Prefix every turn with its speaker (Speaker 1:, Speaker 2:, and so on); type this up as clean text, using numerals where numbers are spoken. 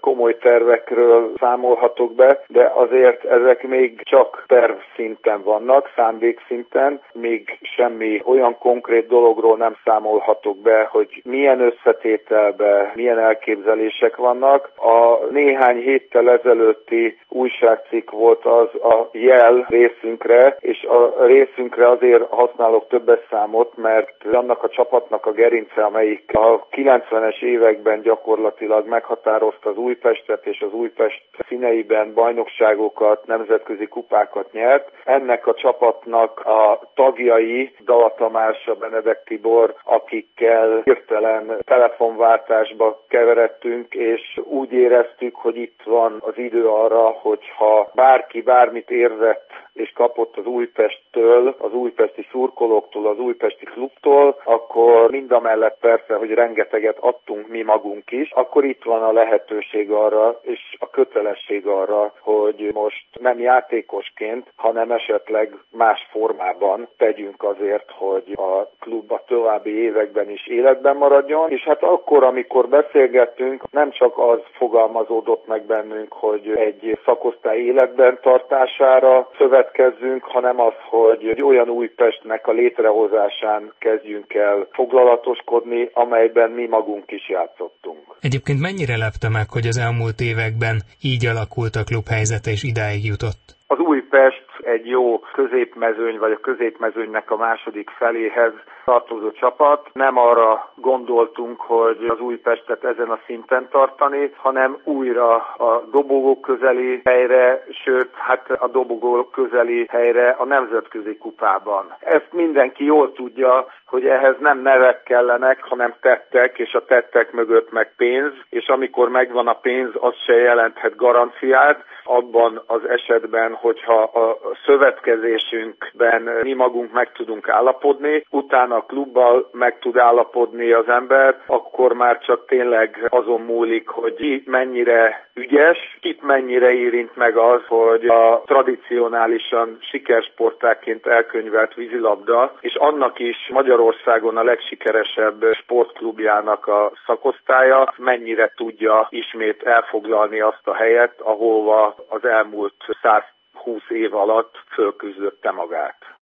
Speaker 1: komoly tervekről számolhatok be, de azért ezek még csak terv szinten vannak, szándékszinten, még semmi olyan konkrét dologról nem számolhatok be, hogy milyen összetételben, milyen elképzelések vannak. A néhány héttel ezelőtti újságcikk volt az a jel részünkre, és a részünkre azért használok többes számot, mert annak a csapatnak a gerince, amelyik a 90-es években gyakorlatilag meghatározta az Újpestet, és az Újpest színeiben bajnokságokat, nemzetközi kupákat nyert. Ennek a csapatnak a tagjai, Dala Tamás, a Benedek Tibor, akikkel hirtelen telefonváltásba keveredtünk, és úgy éreztük, hogy itt van az idő arra, hogyha bárki bármit érzett és kapott az Újpesttől, az újpesti szurkolóktól, az újpesti klubtól, akkor mindamellett persze, hogy rengeteget adtunk mi magunk is, akkor itt van a lehetőség arra, és a kötelesség arra, hogy most nem játékosként, hanem esetleg más formában tegyünk azért, hogy a klub a további években is életben maradjon. És hát akkor, amikor beszélgettünk, nem csak az fogalmazódott meg bennünk, hogy egy szakosztály életben tartására szövetkezzünk, hanem az, hogy egy olyan Újpestnek a létrehozásán kezdjünk el foglalatoskodni, amelyben mi magunk is játszottunk.
Speaker 2: Egyébként mennyire lepte meg, hogy az elmúlt években így alakult a klub helyzete és idáig jutott?
Speaker 1: Az Újpest egy jó középmezőny, vagy a középmezőnynek a második feléhez tartozó csapat. Nem arra gondoltunk, hogy az Újpestet ezen a szinten tartani, hanem újra a dobogó közeli helyre, sőt, hát a dobogó közeli helyre a nemzetközi kupában. Ezt mindenki jól tudja, hogy ehhez nem nevek kellenek, hanem tettek, és a tettek mögött meg pénz, és amikor megvan a pénz, az se jelenthet garanciát. Abban az esetben, hogyha a szövetkezésünkben mi magunk meg tudunk állapodni, utána a klubbal meg tud állapodni az ember, akkor már csak tényleg azon múlik, hogy ki mennyire ügyes, kit mennyire érint meg az, hogy a tradicionálisan sikersportáként elkönyvelt vízilabda, és annak is Magyarországon a legsikeresebb sportklubjának a szakosztálya mennyire tudja ismét elfoglalni azt a helyet, ahova az elmúlt 120 év alatt fölküzdötte magát.